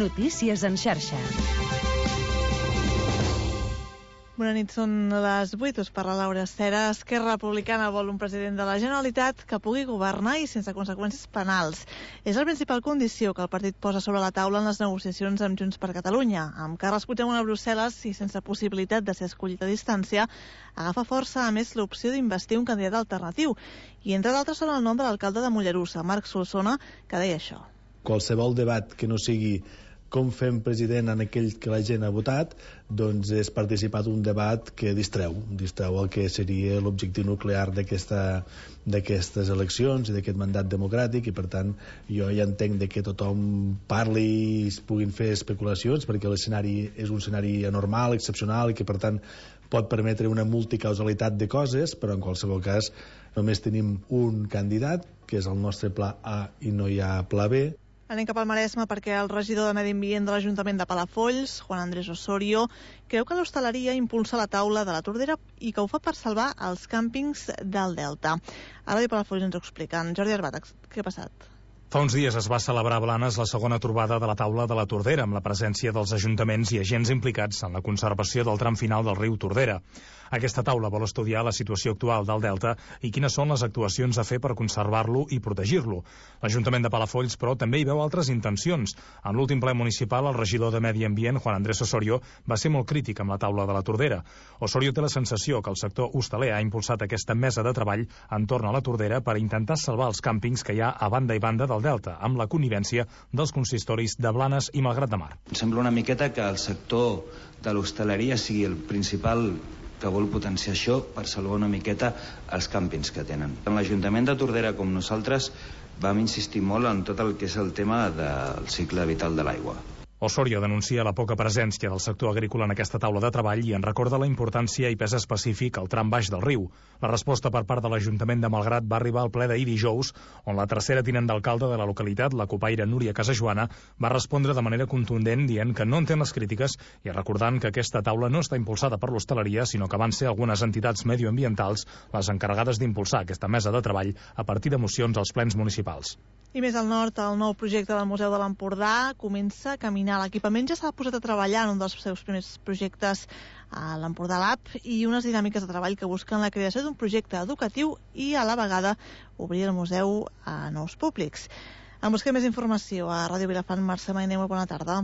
Notícies en xarxa. Bona nit, són les 8, us parla Laura Cera. Esquerra Republicana vol un president de la Generalitat que pugui governar i sense conseqüències penals. És la principal condició que el partit posa sobre la taula en les negociacions amb Junts per Catalunya. Amb Carles Puigdemont a Brussel·les i sense possibilitat de ser escollit a distància, agafa força, a més, l'opció d'investir un candidat alternatiu. I entre d'altres són el nom de l'alcalde de Mollerussa, Marc Solsona, que deia això. Qualsevol debat que no sigui com fem president en aquell que la gent ha votat, doncs és participar d'un debat que distreu el que seria l'objectiu nuclear d'aquestes eleccions i d'aquest mandat democràtic, i per tant jo ja entenc que tothom parli i es puguin fer especulacions, perquè l'escenari és un escenari anormal, excepcional, i que per tant pot permetre una multicausalitat de coses, però en qualsevol cas només tenim un candidat, que és el nostre pla A, i no hi ha pla B. Anem cap al Maresme perquè el regidor de Medi Ambient de l'Ajuntament de Palafolls, Juan Andrés Osorio, creu que l'hostaleria impulsa la taula de la Tordera i que ho fa per salvar els càmpings del Delta. A Ràdio Palafolls ens ho expliquen. Jordi Arbat, què ha passat? Fa uns dies es va celebrar a Blanes la segona trobada de la taula de la Tordera, amb la presència dels ajuntaments i agents implicats en la conservació del tram final del riu Tordera. Aquesta taula vol estudiar la situació actual del Delta i quines són les actuacions a fer per conservar-lo i protegir-lo. L'Ajuntament de Palafolls, però, també hi veu altres intencions. En l'últim ple municipal, el regidor de Medi Ambient, Juan Andrés Osorio, va ser molt crític amb la taula de la Tordera. Osorio té la sensació que el sector hostaler ha impulsat aquesta mesa de treball entorn a la Tordera per intentar salvar els càmpings que hi ha a banda i banda del Delta, amb la connivència dels consistoris de Blanes i Malgrat de Mar. Em sembla una miqueta que el sector de l'hostaleria sigui el principal que vol potenciar això per salvar una miqueta els càmpings que tenen. En l'Ajuntament de Tordera, com nosaltres, vam insistir molt en tot el que és el tema del cicle vital de l'aigua. Osorio denuncia la poca presència del sector agrícola en aquesta taula de treball i en recorda la importància i pes específic al tram baix del riu. La resposta per part de l'Ajuntament de Malgrat va arribar al ple d'ahir dijous, on la tercera tinent d'alcalde de la localitat, la copaire Núria Casajoana, va respondre de manera contundent dient que no entén les crítiques i recordant que aquesta taula no està impulsada per l'hostaleria, sinó que van ser algunes entitats medioambientals les encarregades d'impulsar aquesta mesa de treball a partir de mocions als plens municipals. I més al nord, el nou projecte del Museu de l'Empordà comença a caminar. L'equipament ja s'ha posat a treballar en un dels seus primers projectes a l'Empordà Lab i unes dinàmiques de treball que busquen la creació d'un projecte educatiu i a la vegada obrir el museu a nous públics. En busquem més informació a Ràdio Vilafant. Mercè Maineu, bona tarda.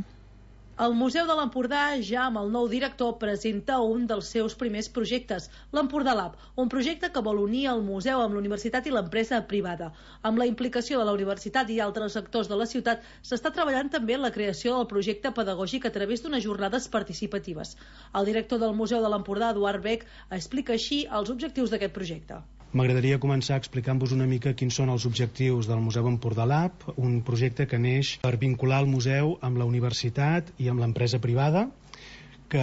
El Museu de l'Empordà, ja amb el nou director, presenta un dels seus primers projectes, l'Empordà Lab, un projecte que vol unir el museu amb l'universitat i l'empresa privada. Amb la implicació de la universitat i altres actors de la ciutat, s'està treballant també en la creació del projecte pedagògic a través d'unes jornades participatives. El director del Museu de l'Empordà, Eduard Beck, explica així els objectius d'aquest projecte. M'agradaria començar explicant-vos una mica quins són els objectius del Museu Empordà Lab, un projecte que neix per vincular el museu amb la universitat i amb l'empresa privada, que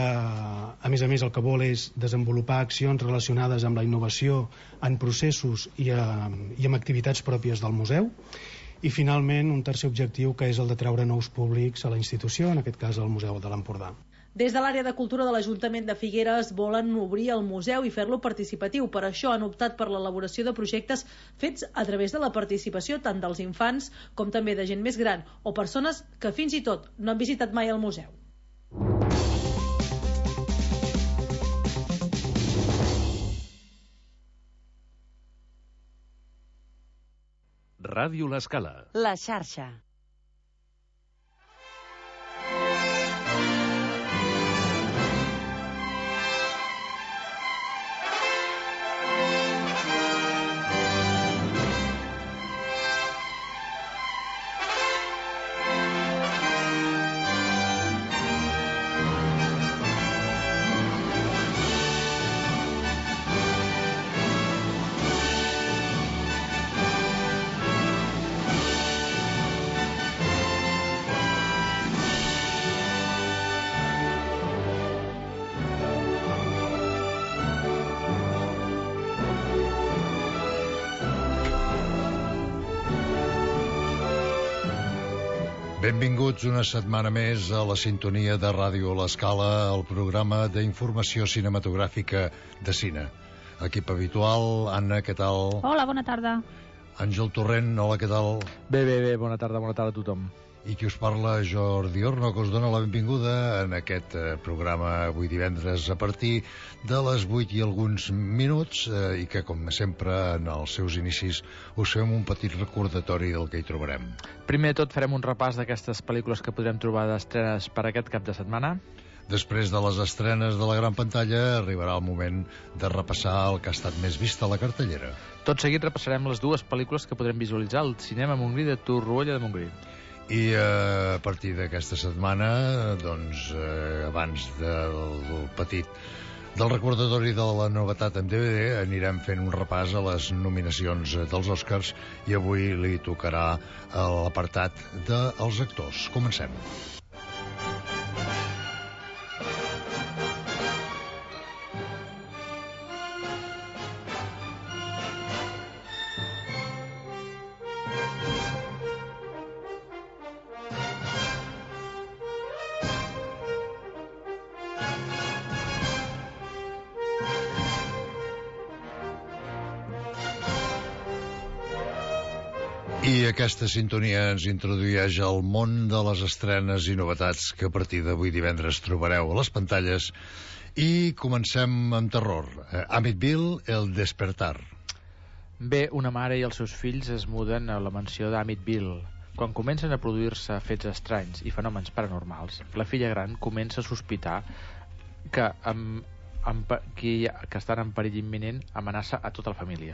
a més el que vol és desenvolupar accions relacionades amb la innovació en processos i amb activitats pròpies del museu, i finalment un tercer objectiu que és el de treure nous públics a la institució, en aquest cas al Museu de l'Empordà. Des de l'àrea de cultura de l'Ajuntament de Figueres volen obrir el museu i fer-lo participatiu. Per això han optat per l'elaboració de projectes fets a través de la participació tant dels infants com també de gent més gran o persones que fins i tot no han visitat mai el museu. Ràdio L'Escala. La xarxa. Benvinguts una setmana més a la sintonia de Ràdio L'Escala, el programa d'informació cinematogràfica de cine. Equip habitual, Anna, què tal? Hola, bona tarda. Àngel Torrent, hola, què tal? Bé, bona tarda a tothom. I qui us parla, Jordi Orno, que us dona la benvinguda en aquest programa avui divendres a partir de les 8 i alguns minuts i que, com sempre, en els seus inicis us fem un petit recordatori del que hi trobarem. Primer de tot farem un repàs d'aquestes pel·lícules que podrem trobar d'estrenes per aquest cap de setmana. Després de les estrenes de la gran pantalla arribarà el moment de repassar el que ha estat més vist a la cartellera. Tot seguit repassarem les dues pel·lícules que podrem visualitzar al Cinema Montgrí de Torroella de Montgrí. I a partir d'aquesta setmana, doncs, abans del recordatori de la novetat en DVD, anirem fent un repàs a les nominacions dels Oscars i avui li tocarà l'apartat dels actors. Comencem. I aquesta sintonia ens introdueix al món de les estrenes i novetats que a partir d'avui divendres trobareu a les pantalles. I comencem amb terror. Amityville, El despertar. Bé, una mare i els seus fills es muden a la mansió d'Amityville. Quan comencen a produir-se fets estranys i fenòmens paranormals, la filla gran comença a sospitar que que estan en perill imminent amenaça a tota la família.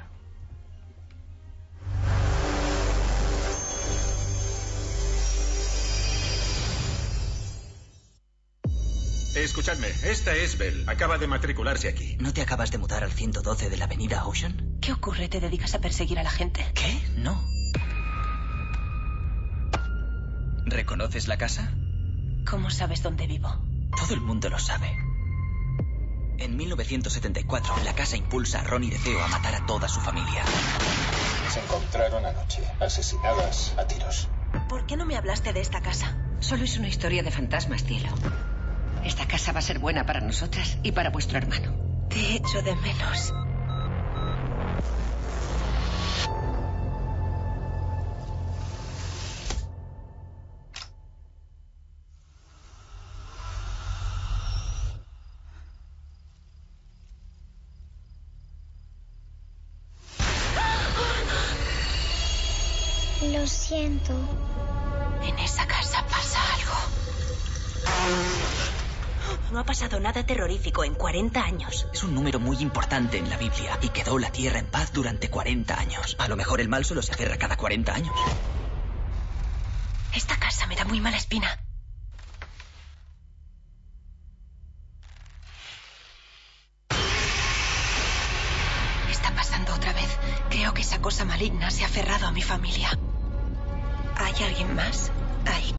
Escuchadme, esta es Belle. Acaba de matricularse aquí. ¿No te acabas de mudar al 112 de la avenida Ocean? ¿Qué ocurre? ¿Te dedicas a perseguir a la gente? ¿Qué? No. ¿Reconoces la casa? ¿Cómo sabes dónde vivo? Todo el mundo lo sabe. En 1974, la casa impulsa a Ronnie DeFeo a matar a toda su familia. Se encontraron anoche, asesinadas a tiros. ¿Por qué no me hablaste de esta casa? Solo es una historia de fantasmas, cielo. Esta casa va a ser buena para nosotras y para vuestro hermano. Te echo de menos. Lo siento. En esa casa pasa algo. No ha pasado nada terrorífico en 40 años. Es un número muy importante en la Biblia y quedó la tierra en paz durante 40 años. A lo mejor el mal solo se aferra cada 40 años. Esta casa me da muy mala espina. Está pasando otra vez. Creo que esa cosa maligna se ha aferrado a mi familia. ¿Hay alguien más? Ahí.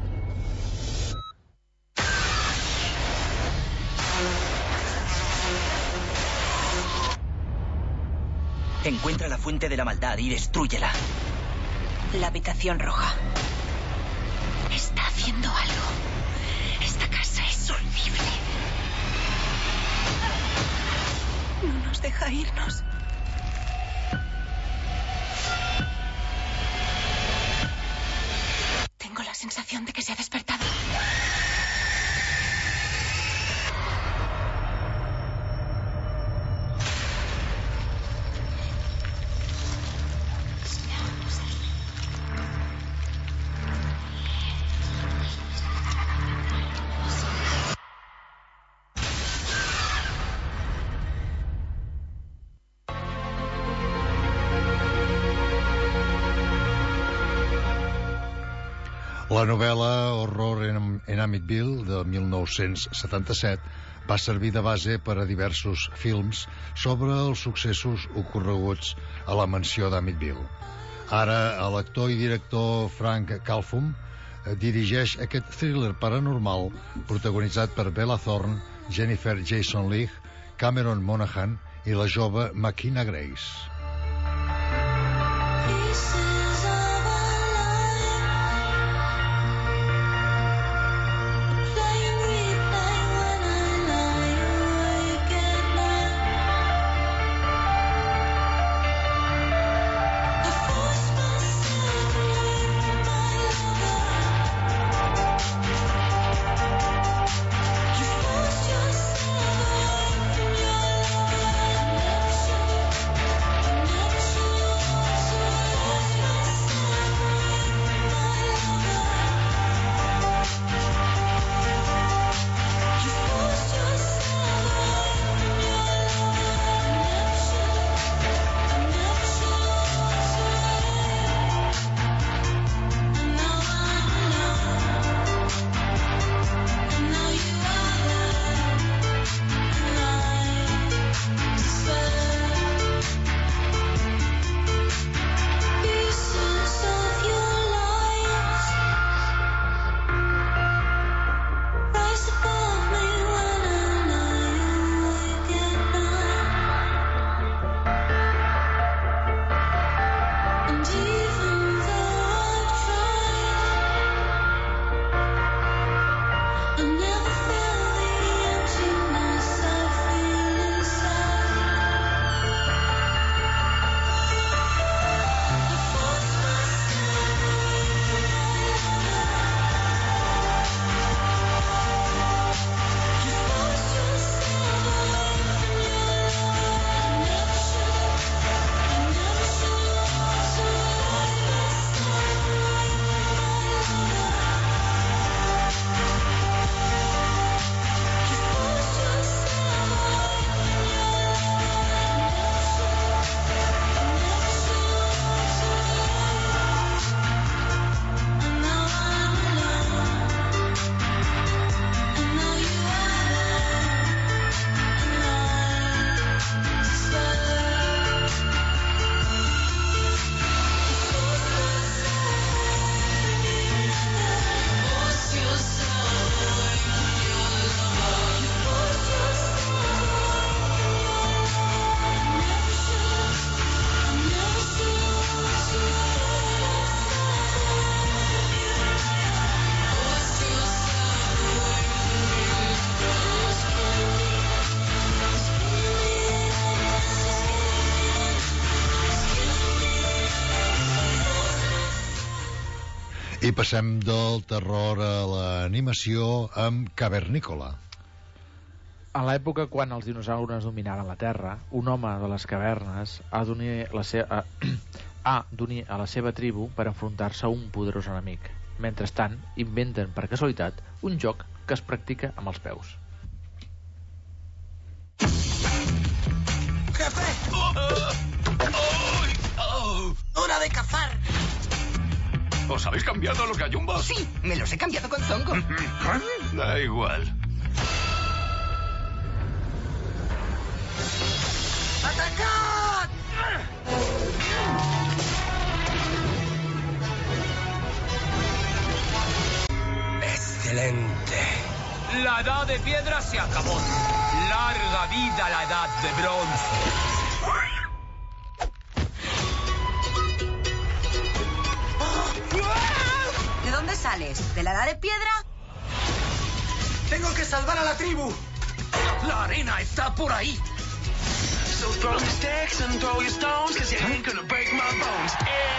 Encuentra la fuente de la maldad y destrúyela. La habitación roja. Está haciendo algo. Esta casa es horrible. No nos deja irnos. Tengo la sensación de que se ha despertado. La novel·la Horror en Amityville de 1977 va servir de base per a diversos films sobre els successos ocorreguts a la mansió d'Amityville. Ara, l'actor i director Frank Calfum dirigeix aquest thriller paranormal protagonitzat per Bella Thorne, Jennifer Jason Leigh, Cameron Monaghan i la jove Makina Grace. I passem del terror a l'animació amb Cavernícola. En l'època quan els dinosaures dominaven la Terra, un home de les cavernes ha d'unir a la seva tribu per enfrontar-se a un poderós enemic. Mentrestant, inventen per casualitat un joc que es practica amb els peus. ¡Jefe! ¡Hora de cazar! ¿Os habéis cambiado los gallumbos? Sí, me los he cambiado con Zongo. Da igual. ¡Atacad! Excelente. La edad de piedra se acabó. Larga vida la edad de bronce. ¿De dónde sales? ¿De la edad de piedra? ¡Tengo que salvar a la tribu! La arena está por ahí. So throw your sticks and throw your stones, 'cause you ain't gonna break my bones.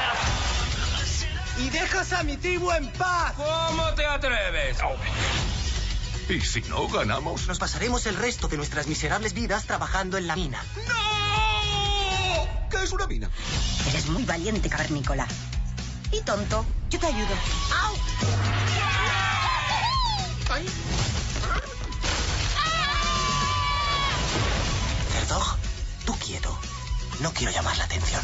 ¡Y dejas a mi tribu en paz! ¿Cómo te atreves? ¿Y si no ganamos? Nos pasaremos el resto de nuestras miserables vidas trabajando en la mina. ¡No! ¿Qué es una mina? Eres muy valiente, Cavernícola. Y tonto. Yo te ayudo. ¡Au! ¡Ay! Cerdog, tú quieto. No quiero llamar la atención.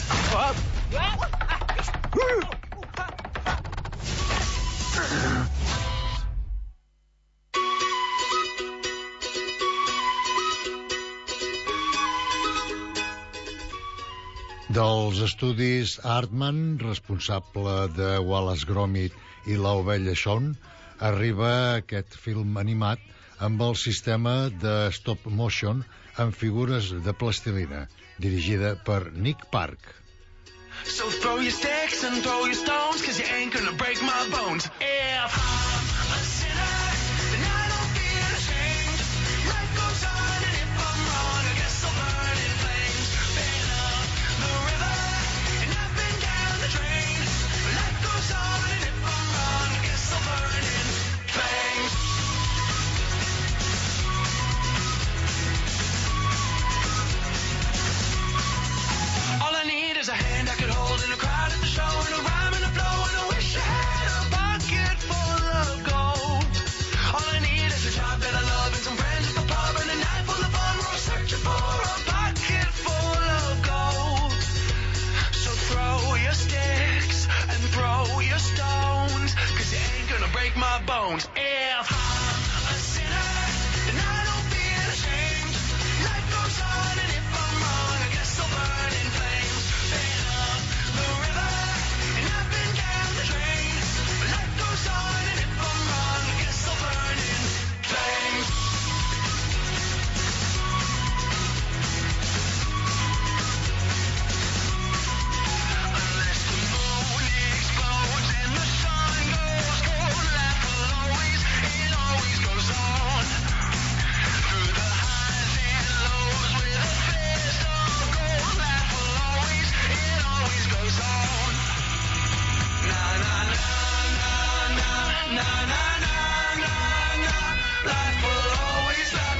Dels estudis Hartman, responsable de Wallace Gromit i l'ovella Shaun, arriba aquest film animat amb el sistema de stop motion amb figures de plastilina, dirigida per Nick Park. So throw your sticks and throw your stones, 'cause you ain't gonna break my bones. If I'm a sinner, then I don't feel ashamed. Life goes on, and if I'm wrong, I guess I'll burn in flames. Been up the river, and I've been down the drain. Life goes on, and if I'm wrong, I guess I'll burn in flames. All I need is a hand I could hold in a crowd at the show, and a rhyme and a flow, and I wish I had a pocket full of gold. All I need is a job that I love and some friends at the pub and a night full of fun. We're searching for a pocket full of gold. So throw your sticks and throw your stones, 'cause you ain't gonna break my bones. If I'm a sinner, then I don't feel ashamed. Life goes on, and if I'm wrong, I guess I'll burn in flames. Been up the river, and I've been down the drain. Life goes on, and if I'm wrong, I guess I'll burn in flames. Unless the moon explodes and the sun goes cold, life will always, it always goes on. Through the highs and lows with a fist of gold, life will always, it always goes on. Na na na na na na na na na na. Life will always go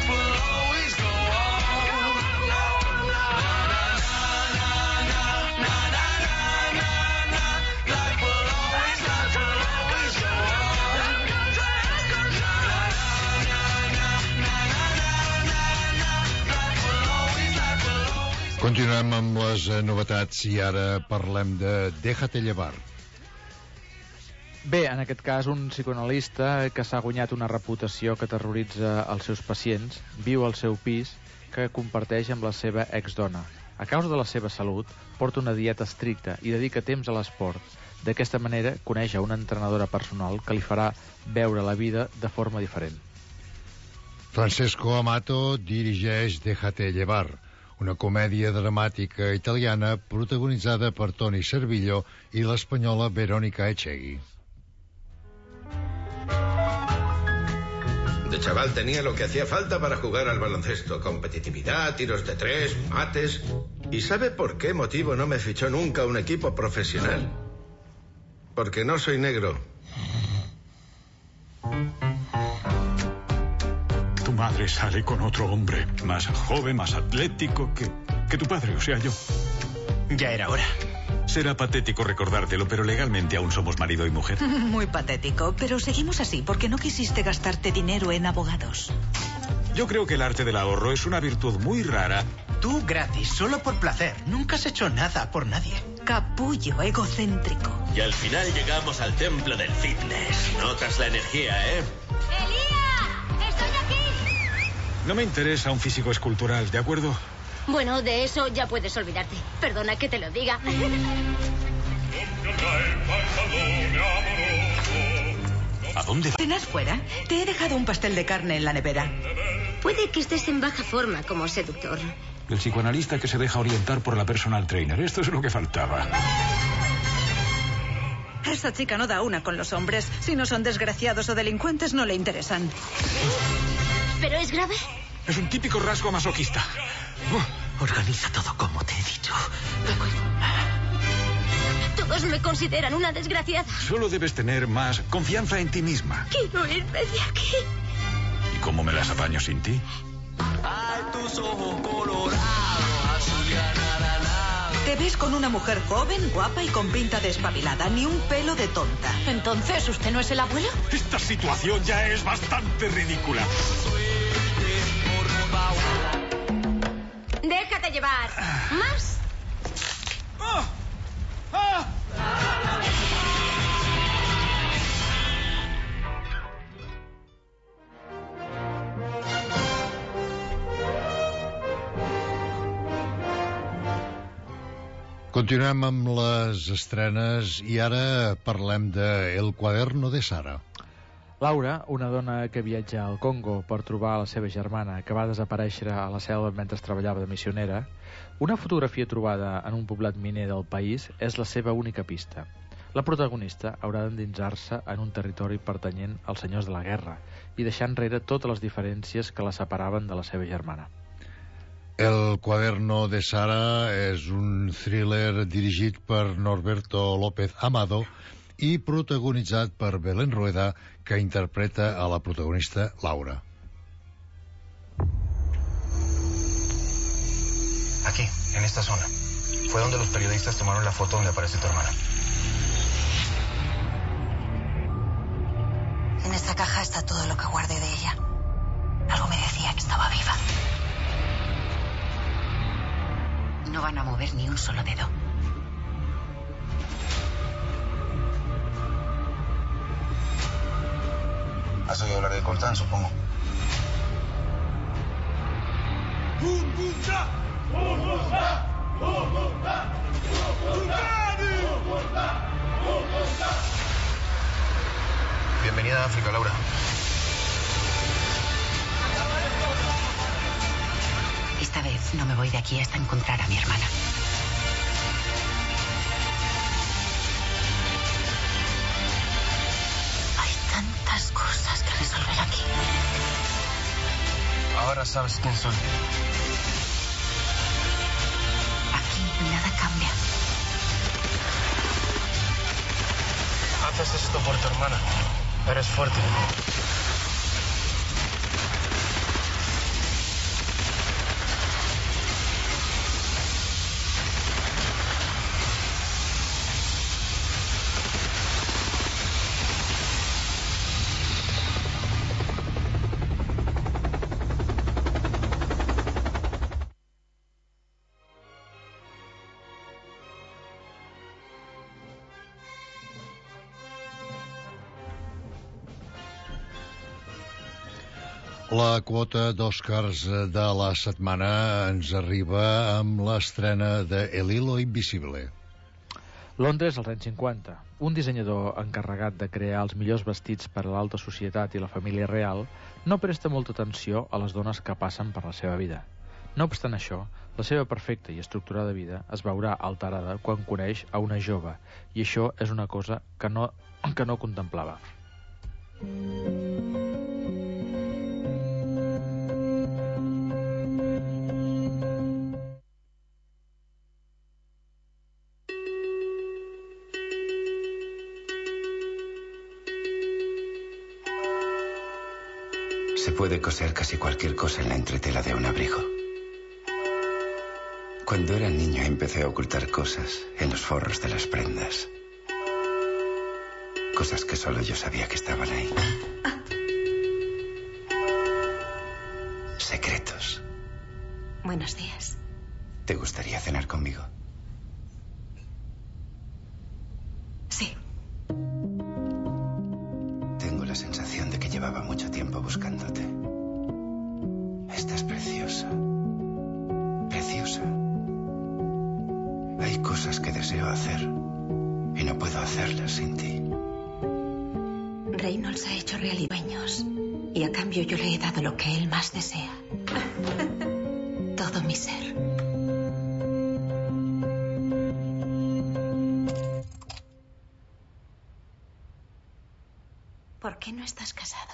on. Na na na na na na na na. Life will always go on. Continuem amb les novetats i ara parlem de Déjate llevar. Bé, en aquest cas, un psicoanalista que s'ha guanyat una reputació que terroritza els seus pacients viu al seu pis que comparteix amb la seva exdona. A causa de la seva salut, porta una dieta estricta i dedica temps a l'esport. D'aquesta manera, coneix a una entrenadora personal que li farà veure la vida de forma diferent. Francesco Amato dirigeix Déjate llevar, una comèdia dramàtica italiana protagonitzada per Toni Servillo i l'espanyola Verónica Echegui. De chaval tenía lo que hacía falta para jugar al baloncesto. Competitividad, tiros de tres, mates. ¿Y sabe por qué motivo no me fichó nunca un equipo profesional? Porque no soy negro. Tu madre sale con otro hombre, más joven, más atlético que tu padre, o sea, yo. Ya era hora. Será patético recordártelo, pero legalmente aún somos marido y mujer. Muy patético, pero seguimos así porque no quisiste gastarte dinero en abogados. Yo creo que el arte del ahorro es una virtud muy rara. Tú gratis, solo por placer. Nunca has hecho nada por nadie. Capullo egocéntrico. Y al final llegamos al templo del fitness. Notas la energía, ¿eh? ¡Elías! ¡Estoy aquí! No me interesa un físico escultural, ¿de acuerdo? Bueno, de eso ya puedes olvidarte. Perdona que te lo diga. ¿A dónde va? ¿Cenas fuera? Te he dejado un pastel de carne en la nevera. Puede que estés en baja forma como seductor. El psicoanalista que se deja orientar por la personal trainer. Esto es lo que faltaba. Esa chica no da una con los hombres. Si no son desgraciados o delincuentes, no le interesan. ¿Pero es grave? Es un típico rasgo masoquista. Organiza todo como te he dicho. De acuerdo. Todos me consideran una desgraciada. Solo debes tener más confianza en ti misma. Quiero irme de aquí. ¿Y cómo me las apaño sin ti? Te ves con una mujer joven, guapa y con pinta de espabilada. Ni un pelo de tonta. ¿Entonces usted no es el abuelo? Esta situación ya es bastante ridícula. Déjate llevar. ¿Más? Continuem amb les estrenes i ara parlem de El Cuaderno de Sara. Laura, una dona que viatja al Congo per trobar la seva germana que va desaparèixer a la selva mentre treballava de missionera, una fotografia trobada en un poblat miner del país és la seva única pista. La protagonista haurà d'endinsar-se en un territori pertanyent als senyors de la guerra i deixar enrere totes les diferències que la separaven de la seva germana. El Cuaderno de Sara és un thriller dirigit per Norberto López Amado i protagonitzat per Belén Rueda, que interpreta a la protagonista Laura. Aquí, en esta zona. Fue donde los periodistas tomaron la foto donde aparece tu hermana. En esta caja está todo lo que guardé de ella. Algo me decía que estaba viva. No van a mover ni un solo dedo. Has oído hablar de Coltán, supongo. Bienvenida a África, Laura. Esta vez no me voy de aquí hasta encontrar a mi hermana. Hay tantas cosas que resolver aquí. Ahora sabes quién soy. Aquí nada cambia. Haces esto por tu hermana. Eres fuerte. La quota d'Oscars de la setmana ens arriba amb l'estrena de El Hilo Invisible. Londres, als anys 50. Un dissenyador encarregat de crear els millors vestits per a l'alta societat i la família real no presta molta atenció a les dones que passen per la seva vida. No obstant això, la seva perfecta i estructurada vida es veurà alterada quan coneix a una jove, i això és una cosa que no contemplava. puede coser casi cualquier cosa en la entretela de un abrigo. Cuando era niño empecé a ocultar cosas en los forros de las prendas. Cosas que solo yo sabía que estaban ahí. Secretos. Buenos días. ¿Te gustaría cenar conmigo? Sí. Tengo la sensación de que llevaba mucho tiempo buscándote. Estás preciosa. Preciosa. Hay cosas que deseo hacer y no puedo hacerlas sin ti. Reynolds ha hecho realidad sueños y a cambio yo le he dado lo que él más desea. Todo mi ser. ¿Por qué no estás casado?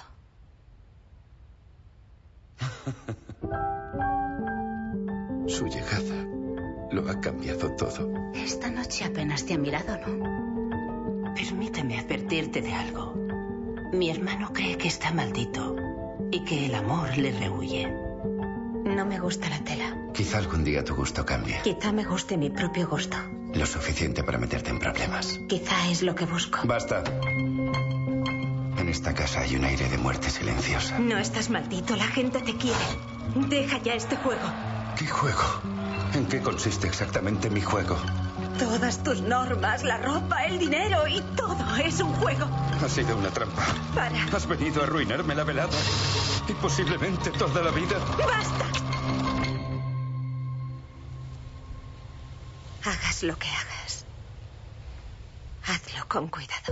Su llegada lo ha cambiado todo. Esta noche apenas te ha mirado, ¿no? Permíteme advertirte de algo. Mi hermano cree que está maldito y que el amor le rehuye. No me gusta la tela. Quizá algún día tu gusto cambie. Quizá me guste mi propio gusto. Lo suficiente para meterte en problemas. Quizá es lo que busco. Basta. En esta casa hay un aire de muerte silenciosa. No estás maldito, la gente te quiere. Deja ya este juego. ¿Qué juego? ¿En qué consiste exactamente mi juego? Todas tus normas, la ropa, el dinero y todo es un juego. Ha sido una trampa. Para. Has venido a arruinarme la velada y posiblemente toda la vida. ¡Basta! Hagas lo que hagas. Hazlo con cuidado.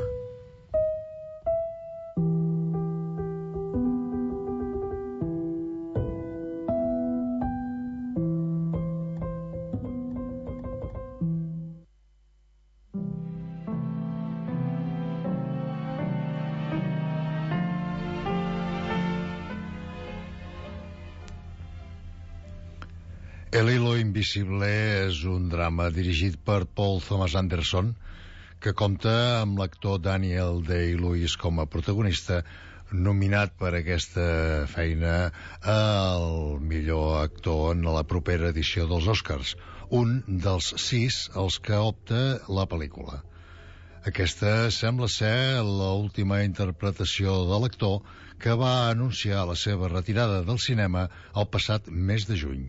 El hilo invisible és un drama dirigit per Paul Thomas Anderson que compta amb l'actor Daniel Day-Lewis com a protagonista, nominat per aquesta feina al millor actor en la propera edició dels Oscars, un dels 6 als que opta la pel·lícula. Aquesta sembla ser l'última interpretació de l'actor que va anunciar la seva retirada del cinema el passat mes de juny.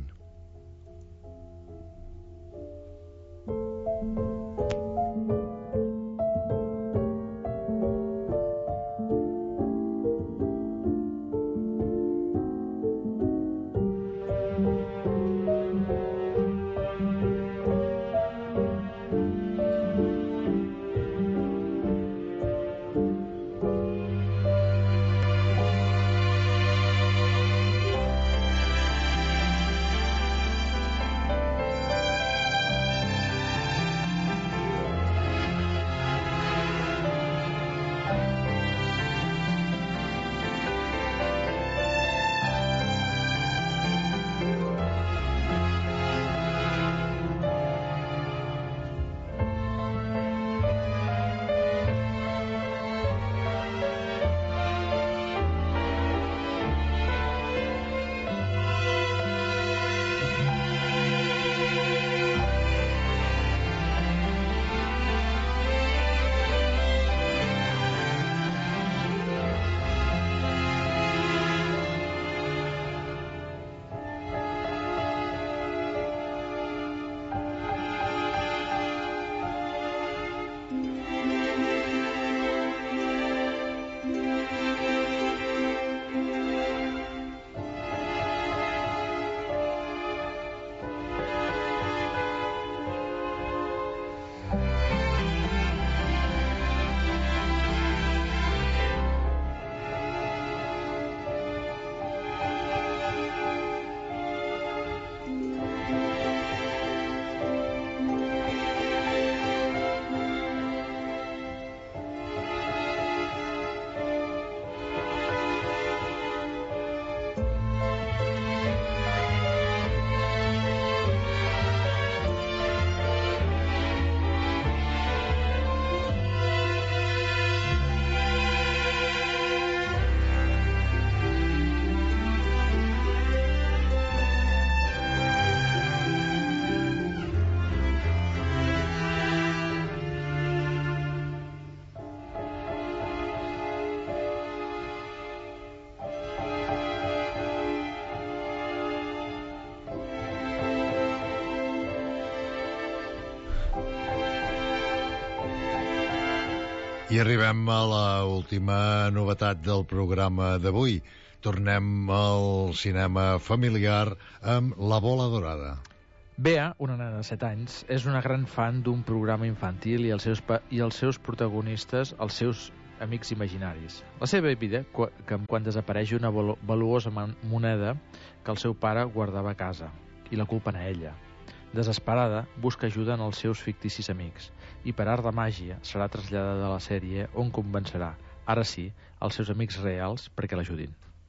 I arribem a l'última novetat del programa d'avui. Tornem al cinema familiar amb La bola dorada. Bea, una nena de 7 anys, és una gran fan d'un programa infantil i els seus protagonistes, els seus amics imaginaris. La seva vida, quan desapareix una valuosa moneda que el seu pare guardava a casa, i la culpen a ella. Desesperada, busca ajuda en els seus ficticis amics, i per art de màgia serà traslladada a la sèrie on convencerà, ara sí, els seus amics reals perquè l'ajudin.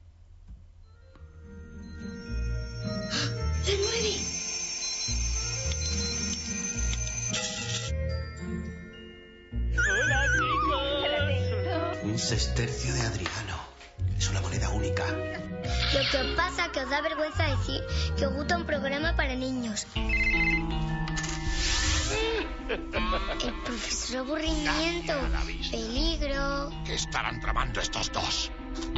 ¡La 9! ¡Hola, chicos! Un sestercio de Adriano. Es una moneda única. Lo que os pasa es que os da vergüenza decir que os gusta un programa para niños. El profesor Aburrimiento, Peligro... ¿Qué estarán tramando estos dos?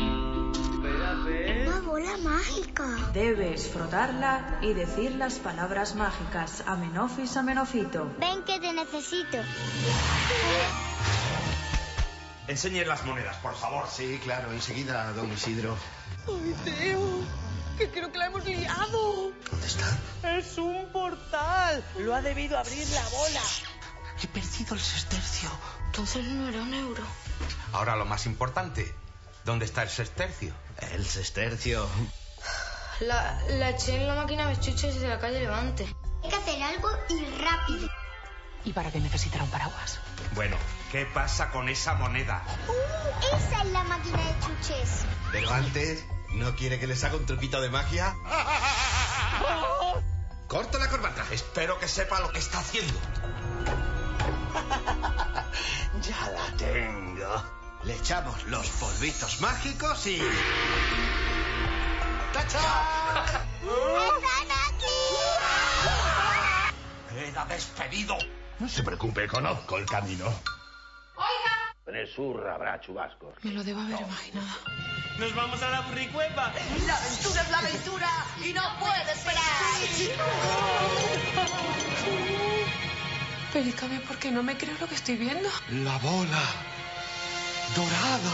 Una bola mágica. Debes frotarla y decir las palabras mágicas. Amenofis, amenofito. Ven que te necesito. Enseñen las monedas, por favor. Sí, claro, enseguida, don Isidro. ¡Uy, Teo! Que creo que la hemos liado. ¿Dónde está? Es un portal. Lo ha debido abrir la bola. He perdido el sestercio. Entonces no era un euro. Ahora lo más importante. ¿Dónde está el sestercio? El sestercio. La eché en la máquina de chuches de la calle Levante. Hay que hacer algo y rápido. ¿Y para qué necesitará un paraguas? Bueno, ¿qué pasa con esa moneda? Esa es la máquina de chuches. Pero antes, ¿no quiere que les haga un truquito de magia? ¡Corta la corbata! Espero que sepa lo que está haciendo. Ya la tengo. Le echamos los polvitos mágicos y... ¡Tachán! ¡Están aquí! ¡Queda despedido! No se preocupe, conozco el camino. ¡Oiga! En el sur habrá chubascos. Me lo debo haber imaginado. ¡Nos vamos a la burricuepa! ¡La aventura es la aventura! ¡Y no puede esperar! Pelícame porque no me creo lo que estoy viendo. La bola dorada.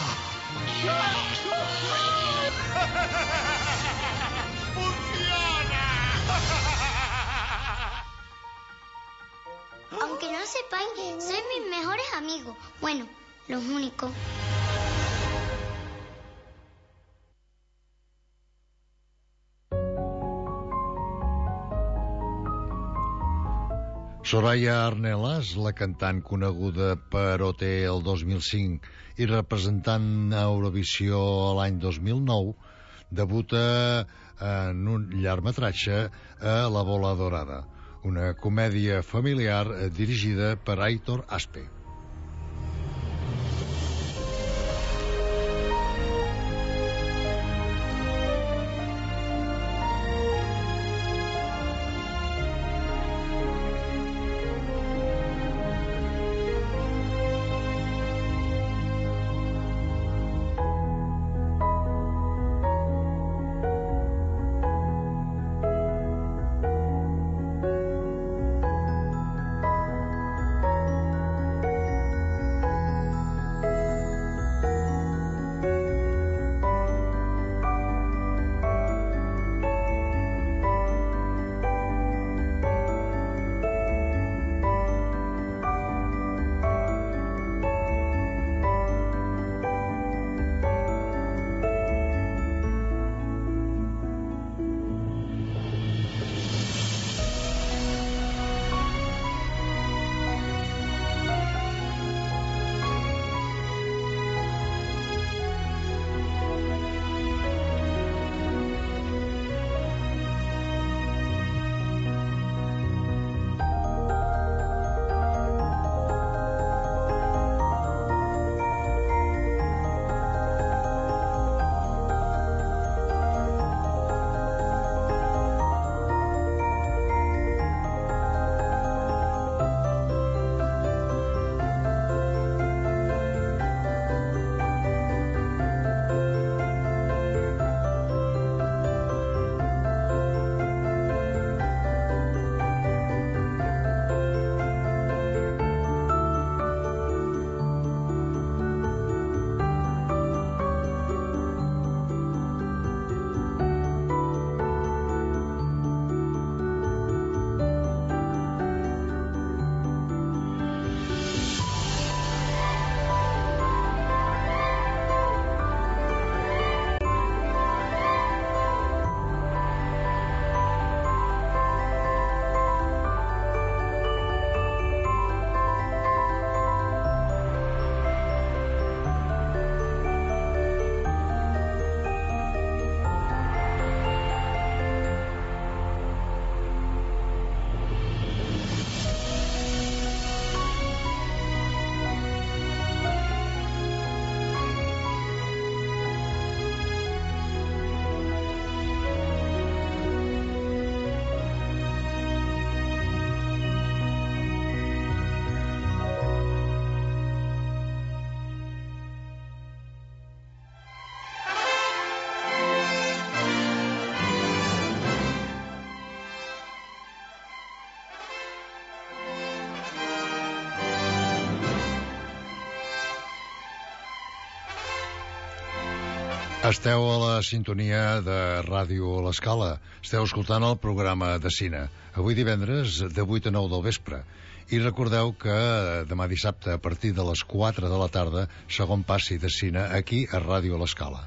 Aunque no sepáis, sois mis mejores amigos. Bueno, los únicos. Soraya Arnelas, la cantant coneguda per OT el 2005 i representant a Eurovisió l'any 2009, debuta en un llargmetratge a La bola dorada, una comèdia familiar dirigida per Aitor Aspe. Esteu a la sintonia de Ràdio L'Escala. Esteu escoltant el programa de cine. Avui divendres, de 8 a 9 del vespre. I recordeu que demà dissabte, a partir de les 4 de la tarda, segon passi de cine aquí a Ràdio L'Escala.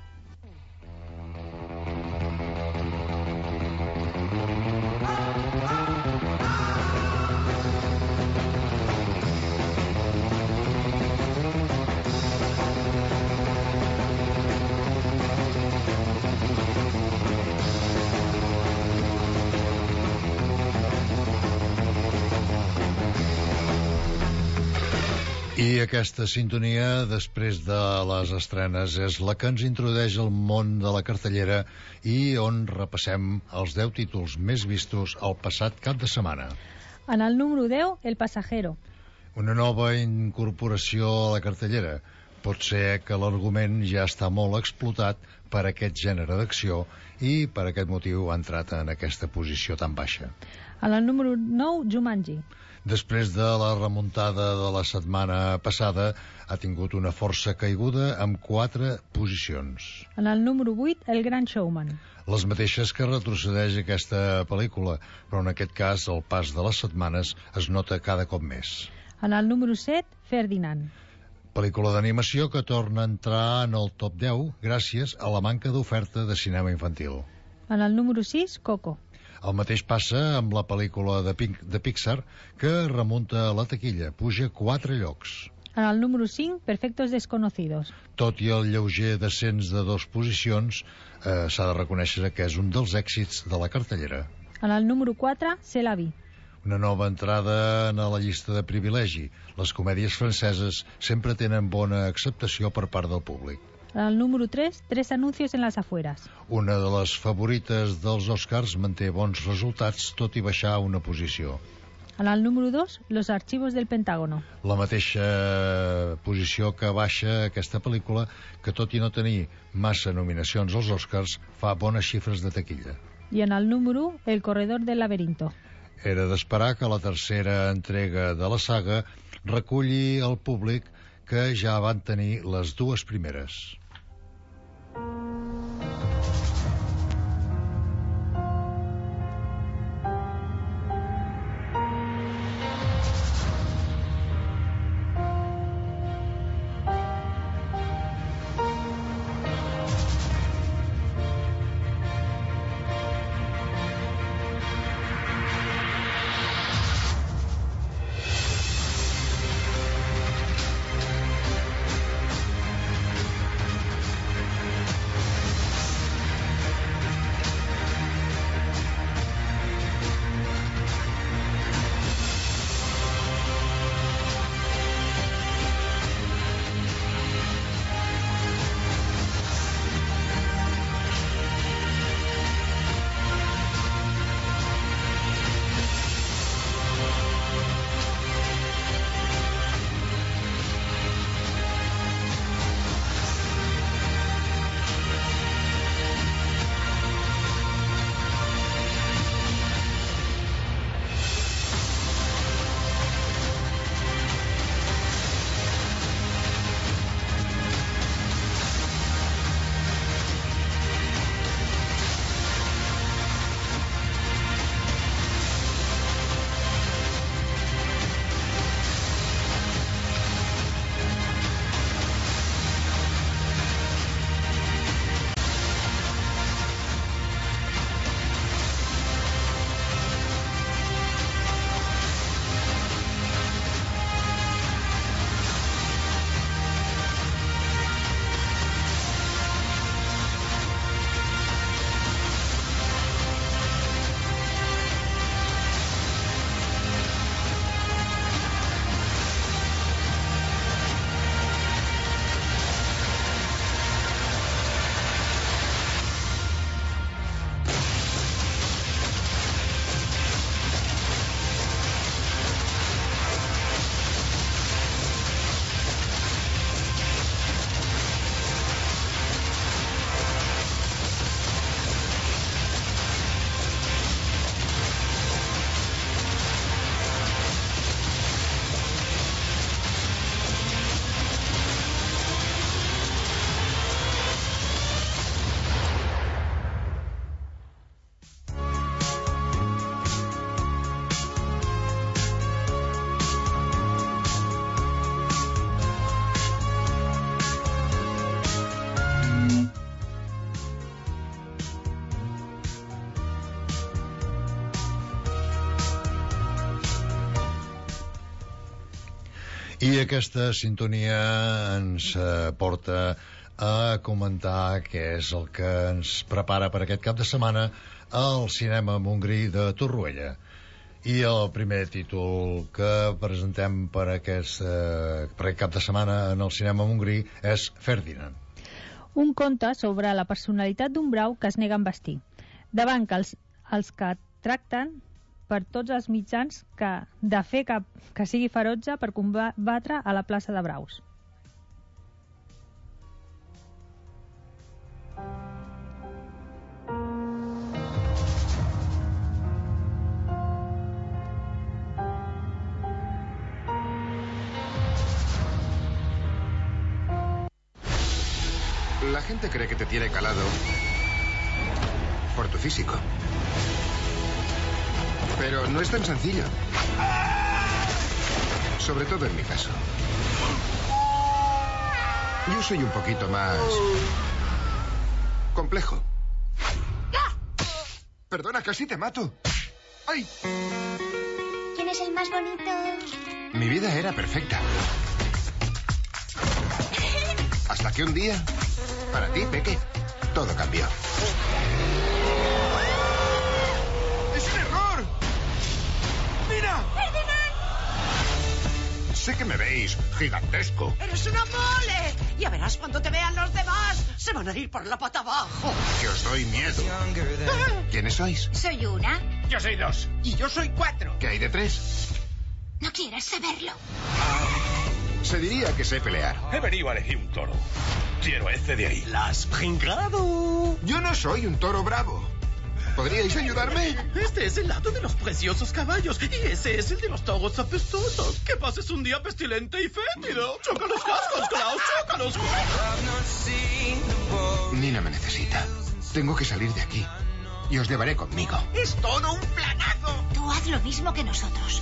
I aquesta sintonia, després de les estrenes, és la que ens introdueix al món de la cartellera i on repassem els 10 títols més vistos el passat cap de setmana. En el número 10, El Pasajero. Una nova incorporació a la cartellera. Pot ser que l'argument ja està molt explotat per aquest gènere d'acció i per aquest motiu ha entrat en aquesta posició tan baixa. En el número 9, Jumanji. Després de la remuntada de la setmana passada, ha tingut una força caiguda amb 4 posicions. En el número 8, El Gran Showman. Les mateixes que retrocedeix aquesta pel·lícula, però en aquest cas el pas de les setmanes es nota cada cop més. En el número 7, Ferdinand. Pel·lícula d'animació que torna a entrar en el top 10 gràcies a la manca d'oferta de cinema infantil. En el número 6, Coco. El mateix passa amb la pel·lícula de Pixar, que remunta a la taquilla, puja 4 llocs. En el número 5, Perfectos Desconocidos. Tot i el lleuger descens de 2 posicions, s'ha de reconèixer que és un dels èxits de la cartellera. En el número 4, C'est la vie. Una nova entrada en la llista de privilegi. Les comèdies franceses sempre tenen bona acceptació per part del públic. En el número 3, Tres anuncios en las afueras. Una de les favorites dels Oscars manté bons resultats, tot i baixar una posició. En el número 2, Los archivos del Pentágono. La mateixa posició que baixa aquesta pel·lícula, que tot i no tenir massa nominacions als Oscars, fa bones xifres de taquilla. I en el número 1, El corredor del laberinto. Era d'esperar que la tercera entrega de la saga reculli el públic que ja van tenir les 2 primeres. I aquesta sintonia ens porta a comentar què és el que ens prepara per aquest cap de setmana al Cinema Montgrí de Torroella. I el primer títol que presentem per aquest cap de setmana en el Cinema Montgrí és Ferdinand. Un conte sobre la personalitat d'un brau que es nega a vestir, davant que els que tracten per tots els mitjans de fer que sigui ferotge per combatre a la plaça de braus. La gente cree que te tiene calado por tu físico. Pero no es tan sencillo. Sobre todo en mi caso. Yo soy un poquito más complejo. Perdona, casi te mato. ¡Ay! ¿Quién es el más bonito? Mi vida era perfecta. Hasta que un día, para ti, Peque, todo cambió. ¡Es un error! ¡Mira! ¡Ferdinand! Sé que me veis gigantesco. ¡Eres una mole! Ya verás cuando te vean los demás. Se van a ir por la pata abajo. Que os doy miedo. ¿Quiénes sois? Soy una. Yo soy 2. Y yo soy 4. ¿Qué hay de 3? ¿No quieres saberlo? Se diría que sé pelear. He venido a elegir un toro. Quiero ese de ahí. ¡La has brincado! Yo no soy un toro bravo. ¿Podríais ayudarme? Este es el lado de los preciosos caballos y ese es el de los toros apestosos. Que pases un día pestilente y fétido. ¡Choca los cascos, Klaus! ¡Chócalos! Nina me necesita. Tengo que salir de aquí. Y os llevaré conmigo. ¡Es todo un planazo! Tú haz lo mismo que nosotros.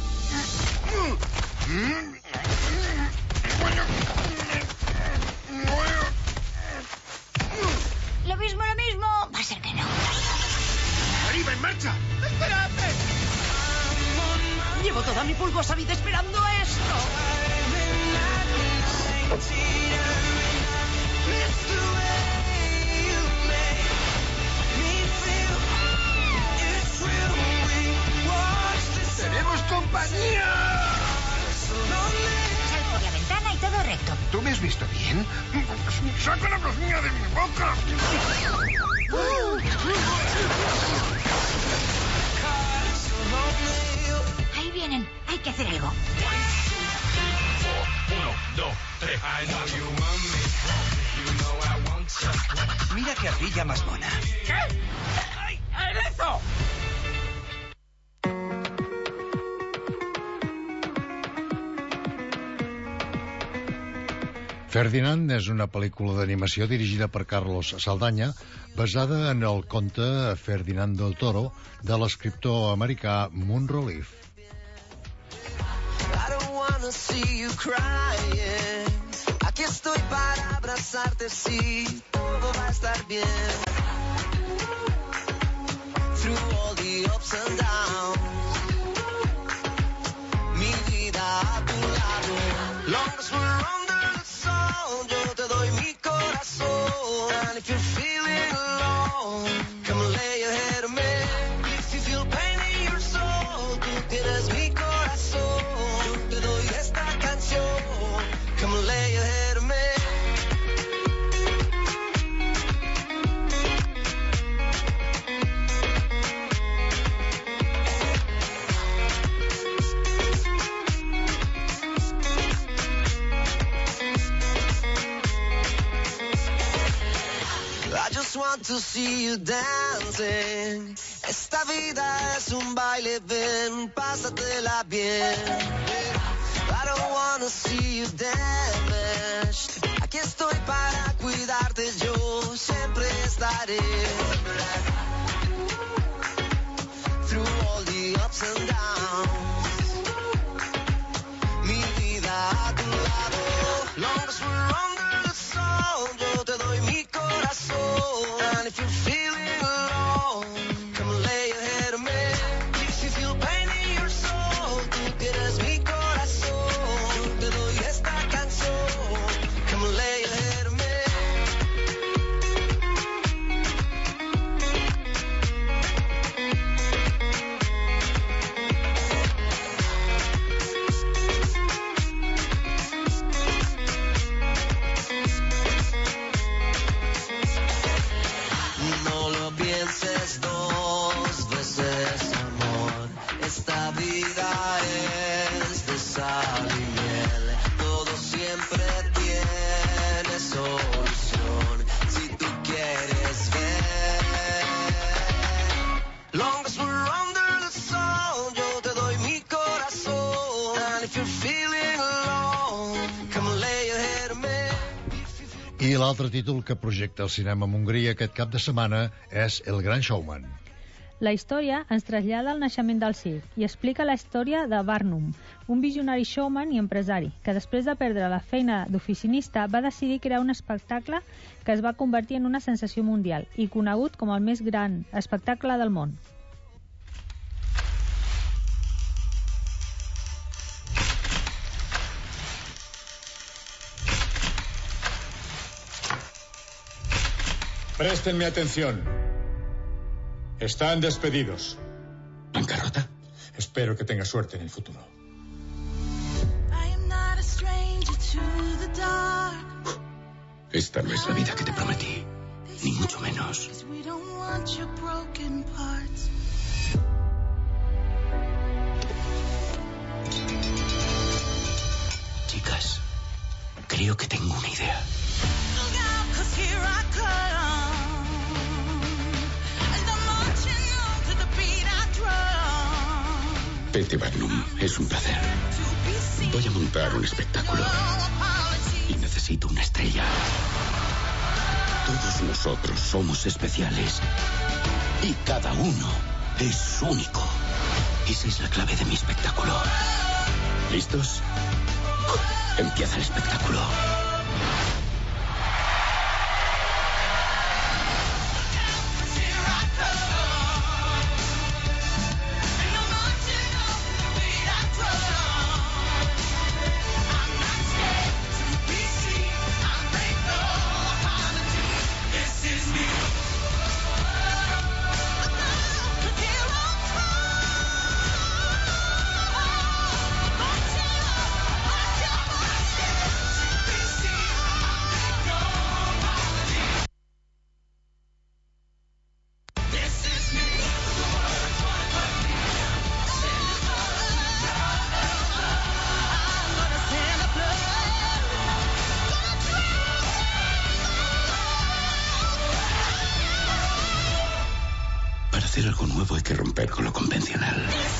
Lo mismo. Va a ser que no. ¡Arriba, en marcha! ¡Esperadme! Llevo toda mi pulgosa vida esperando esto. ¡Tenemos compañía! Sal por la ventana y todo recto. ¿Tú me has visto bien? ¡Saca la blasfemia de mi boca! Ahí vienen. Hay que hacer algo. 1, 2, 3. Mira qué ardilla más mona. ¿Qué? ¡Ay, eso! Ferdinand és una pel·lícula d'animació dirigida per Carlos Saldaña, basada en el conte Ferdinand del Toro de l'escriptor americà Munro Leaf. I don't wanna see you crying. Aquí estoy para abrazarte, sí, todo va a estar bien. Through all the ups and downs, mi vida a tu lado. Long as we're under the sun, yo te doy mi corazón. And if you're feeling alone, come and lay your head on me. If you feel pain in your soul, tú tienes mi corazón. Yo te doy esta canción. Come and lay your head on me. I just want to see you dancing. Esta vida es un baile, ven, pásatela bien. I don't wanna see you damaged. Aquí estoy para cuidarte, yo siempre estaré. Through all the ups and downs, mi vida a tu lado. Long as we're under the sun, yo te doy mi corazón. And if you're feeling alone, come and lay your head on me. If you feel pain in your soul, tú tienes mi corazón. Yo te doy Long as we're under the sun, yo te doy mi corazón. And if you're feeling alone, come lay your head on me. I l'altre títol que projecta el cinema a Hongria aquest cap de setmana és El Gran Showman. La història ens trasllada al naixement del circ i explica la història de Barnum, un visionari showman i empresari, que després de perdre la feina d'oficinista va decidir crear un espectacle que es va convertir en una sensació mundial i conegut com el més gran espectacle del món. Préstenme atención. Están despedidos. ¿Bancarrota? Espero que tenga suerte en el futuro. Esta no es la vida que te prometí, ni mucho menos. Chicas, creo que tengo una idea. P.T. Barnum, es un placer. Voy a montar un espectáculo y necesito una estrella. Todos nosotros somos especiales y cada uno es único. Esa es la clave de mi espectáculo. ¿Listos? Empieza el espectáculo. Hacer algo nuevo hay que romper con lo convencional.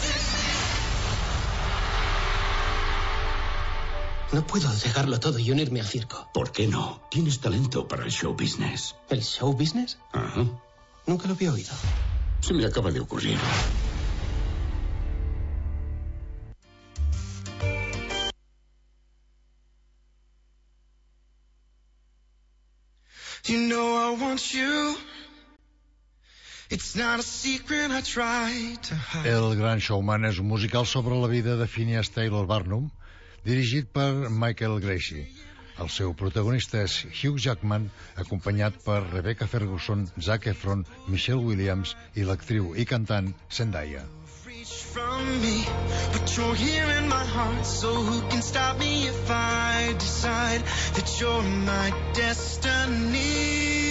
No puedo dejarlo todo y unirme al circo. ¿Por qué no? Tienes talento para el show business. ¿El show business? Ajá. Nunca lo había oído. Se me acaba de ocurrir. You know I want you. It's not a secret I try to hide. El Gran Showman és un musical sobre la vida de Phineas Taylor Barnum, dirigit per Michael Gracie. El seu protagonista és Hugh Jackman, acompanyat per Rebecca Ferguson, Zac Efron, Michelle Williams i l'actriu i cantant Zendaya. From me, but you're here in my heart, so who can stop me if I decide that you're my destiny?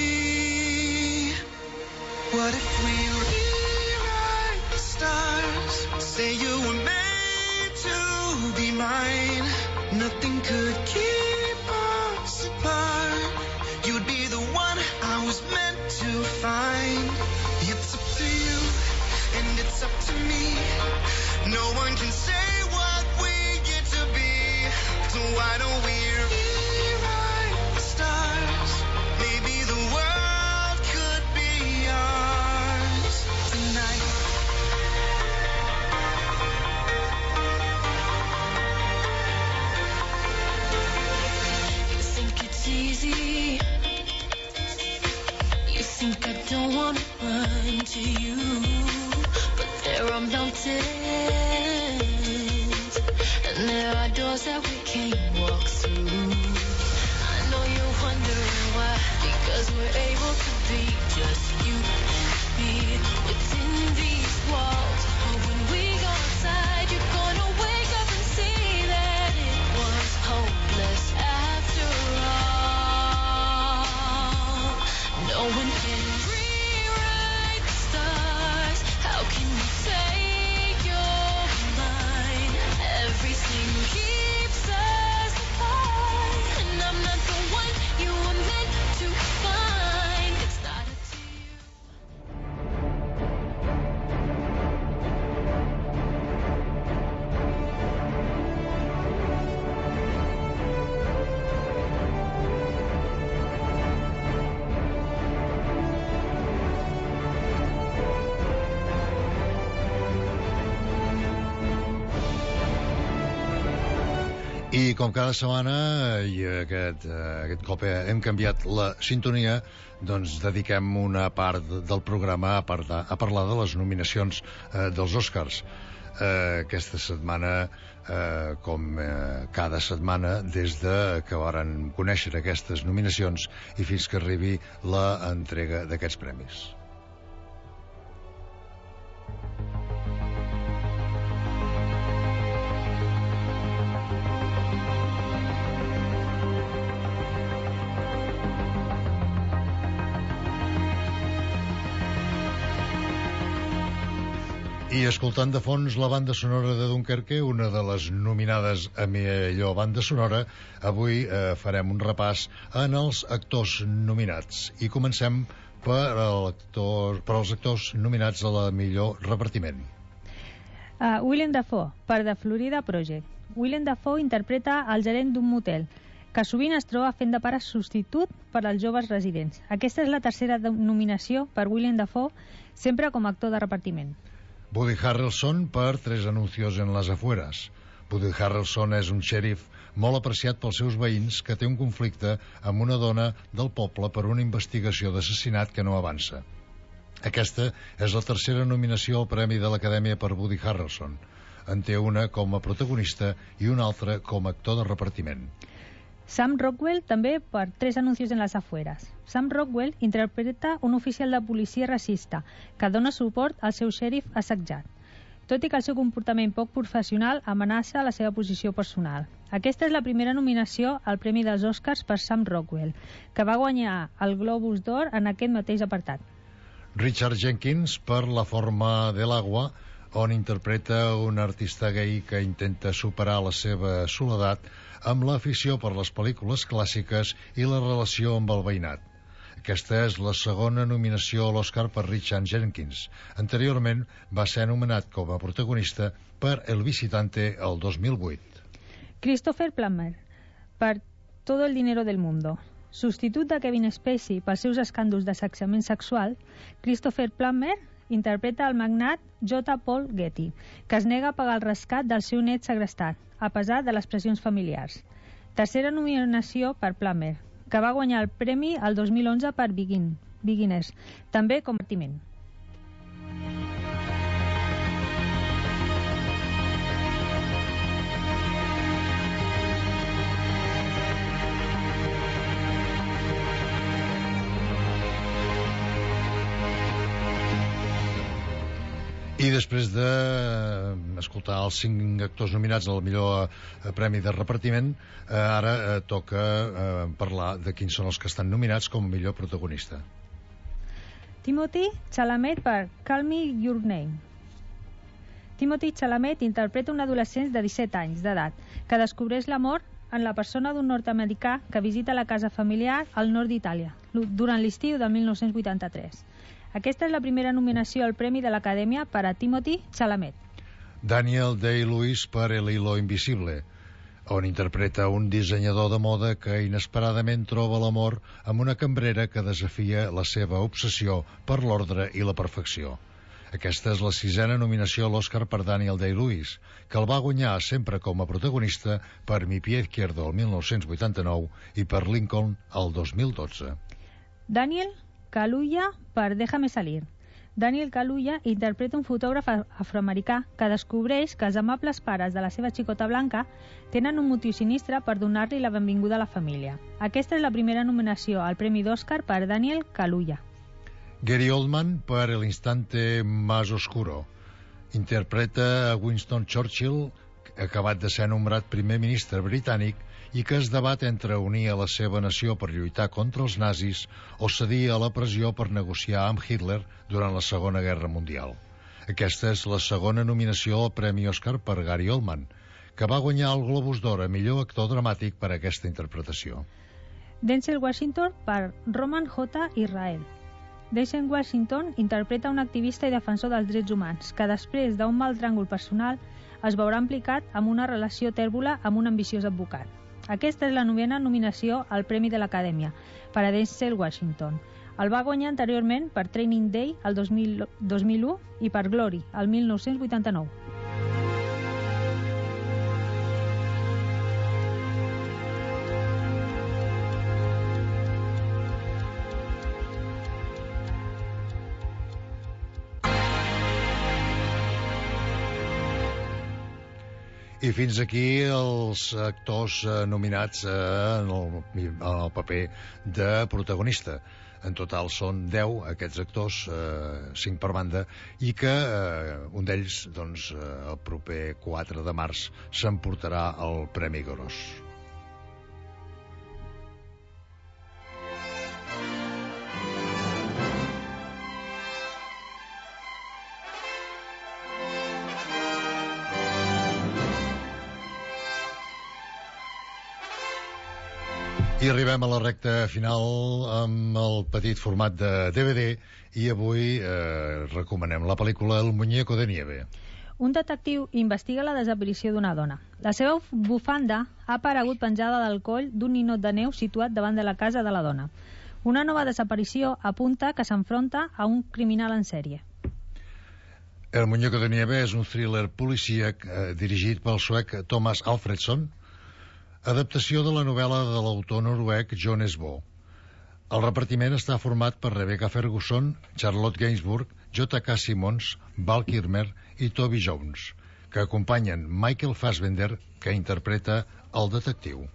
What if we rewrite the stars? Say you were made to be mine. Nothing could keep us apart. You'd be the one I was meant to find. It's up to you, and it's up to me. No one can say what we get to be. So why don't we rewrite the stars? Maybe the world could be ours tonight. You think it's easy. You think I don't want to run to you. But there are mountains, and there are doors that we can't walk through. I know you're wondering why, because we're able to be just you and me within these walls. But when we go outside, you're gonna wake up and see that it was hopeless after all. No one can rewrite the stars. How can you say you're mine? Everything keeps us apart, and I'm not the one you were meant to find. It's not up to you. I com cada setmana, i aquest cop hem canviat la sintonia, doncs dediquem una part del programa a parlar de les nominacions dels Oscars. Aquesta setmana, com cada setmana, des que varen conèixer aquestes nominacions i fins que arribi l'entrega d'aquests premis. I escoltant de fons la banda sonora de Dunkerque, una de les nominades a millor banda sonora, avui farem un repàs en els actors nominats. I comencem per als actors nominats a la millor repartiment. Willem Dafoe, per The Florida Project. Willem Dafoe interpreta el gerent d'un motel, que sovint es troba fent de pare substitut per als joves residents. Aquesta és la tercera nominació per Willem Dafoe, sempre com a actor de repartiment. Woody Harrelson per Tres anuncios en las afueras. Woody Harrelson és un xèrif molt apreciat pels seus veïns que té un conflicte amb una dona del poble per una investigació d'assassinat que no avança. Aquesta és la tercera nominació al Premi de l'Acadèmia per Woody Harrelson. En té una com a protagonista i una altra com a actor de repartiment. Sam Rockwell també per Tres anuncios en las afueras. Sam Rockwell interpreta un oficial de policia racista que dona suport al seu xèrif assetjat, tot i que el seu comportament poc professional amenaça la seva posició personal. Aquesta és la primera nominació al Premi dels Oscars per Sam Rockwell, que va guanyar el Globus d'Or en aquest mateix apartat. Richard Jenkins per La forma de l'agua, on interpreta un artista gai que intenta superar la seva soledat amb l'afició per les pel·lícules clàssiques i la relació amb el veïnat. Aquesta és la segona nominació a l'Oscar per Richard Jenkins. Anteriorment va ser anomenat com a protagonista per El visitante el 2008. Christopher Plummer per Todo el dinero del mundo. Substitut de Kevin Spacey pels seus escàndols d'assetjament sexual, Christopher Plummer interpreta el magnat J. Paul Getty, que es nega a pagar el rescat del seu net segrestat, a pesar de les pressions familiars. Tercera nominació per Plummer, que va guanyar el premi el 2011 per Beginners, també com a repartiment. I després d'escoltar els 5 actors nominats al millor premi de repartiment, ara toca parlar de quins són els que estan nominats com a millor protagonista. Timothée Chalamet per Call Me Your Name. Timothée Chalamet interpreta un adolescent de 17 anys d'edat que descobreix l'amor en la persona d'un nord-americà que visita la casa familiar al nord d'Itàlia durant l'estiu del 1983. Aquesta és la primera nominació al Premi de l'Acadèmia per a Timothée Chalamet. Daniel Day-Lewis per El hilo invisible, on interpreta un dissenyador de moda que inesperadament troba l'amor amb una cambrera que desafia la seva obsessió per l'ordre i la perfecció. Aquesta és la 6a nominació a l'Oscar per Daniel Day-Lewis, que el va guanyar sempre com a protagonista per Mi pie izquierdo el 1989 i per Lincoln el 2012. Daniel Kaluuya per Déjame salir. Daniel Kaluuya interpreta un fotògraf afroamericà que descobreix que els amables pares de la seva xicota blanca tenen un motiu sinistre per donar-li la benvinguda a la família. Aquesta és la primera nominació al Premi d'Oscar per Daniel Kaluuya. Gary Oldman per El instante más oscuro. Interpreta a Winston Churchill, acabat de ser nombrat primer ministre britànic, i que es debat entre unir a la seva nació per lluitar contra els nazis o cedir a la pressió per negociar amb Hitler durant la Segona Guerra Mundial. Aquesta és la segona nominació al Premi Oscar per Gary Oldman, que va guanyar el Globus d'Or a millor actor dramàtic per aquesta interpretació. Denzel Washington per Roman J. Israel. Denzel Washington interpreta un activista i defensor dels drets humans que després d'un mal tràngol personal es veurà implicat en una relació tèrbola amb un ambiciós advocat. Aquesta és la 9a nominació al Premi de l'Acadèmia per a Denzel Washington. El va guanyar anteriorment per Training Day el 2001 i per Glory el 1989. I fins aquí els actors nominats en el paper de protagonista. En total són 10 aquests actors, 5 per banda, i que un d'ells, doncs, el proper 4 de març s'emportarà el Premi Gros. I arribem a la recta final amb el petit format de DVD i avui recomanem la pel·lícula El muñeco de nieve. Un detectiu investiga la desaparició d'una dona. La seva bufanda ha aparegut penjada del coll d'un ninot de neu situat davant de la casa de la dona. Una nova desaparició apunta que s'enfronta a un criminal en sèrie. El muñeco de nieve és un thriller policíac dirigit pel suec Thomas Alfredson, adaptació de la novel·la de l'autor noruec John Esbo. El repartiment està format per Rebecca Ferguson, Charlotte Gainsbourg, J.K. Simmons, Val Kilmer i Toby Jones, que acompanyen Michael Fassbender, que interpreta el detectiu.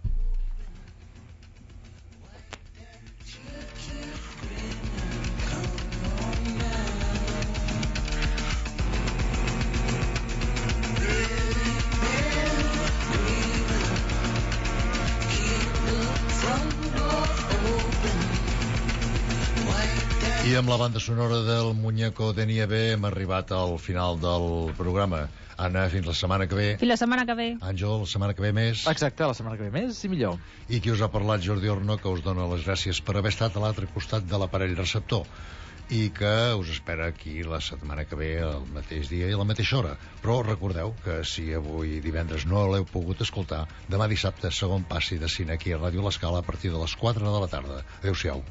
I amb la banda sonora del Muñeco de Nieve hem arribat al final del programa. Anna, fins la setmana que ve. Fins la setmana que ve. Àngel, la setmana que ve més. Exacte, la setmana que ve més i millor. I qui us ha parlat, Jordi Orno, que us dona les gràcies per haver estat a l'altre costat de l'aparell receptor i que us espera aquí la setmana que ve al mateix dia i a la mateixa hora. Però recordeu que si avui divendres no l'heu pogut escoltar, demà dissabte segon passi de cine aquí a Ràdio L'Escala a partir de les 4 de la tarda. Adéu-siau.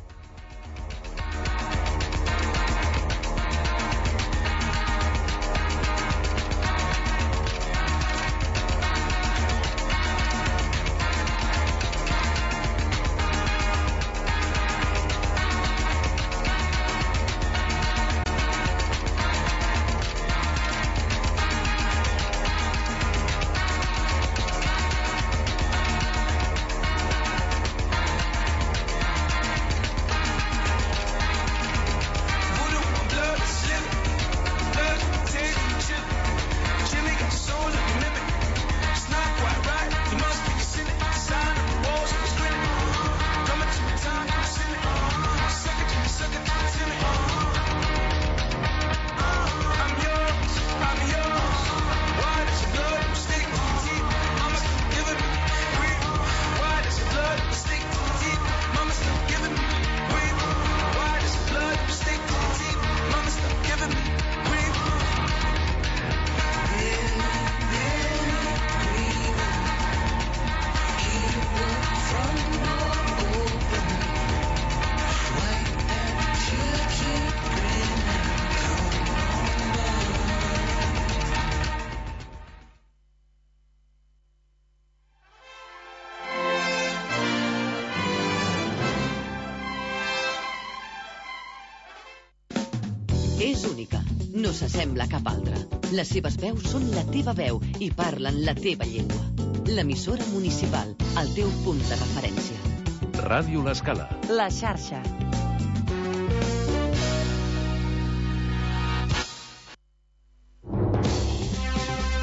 És única, no s'assembla a cap altra. Les seves veus són la teva veu i parlen la teva llengua. L'emissora municipal, el teu punt de referència. Ràdio L'Escala. La xarxa.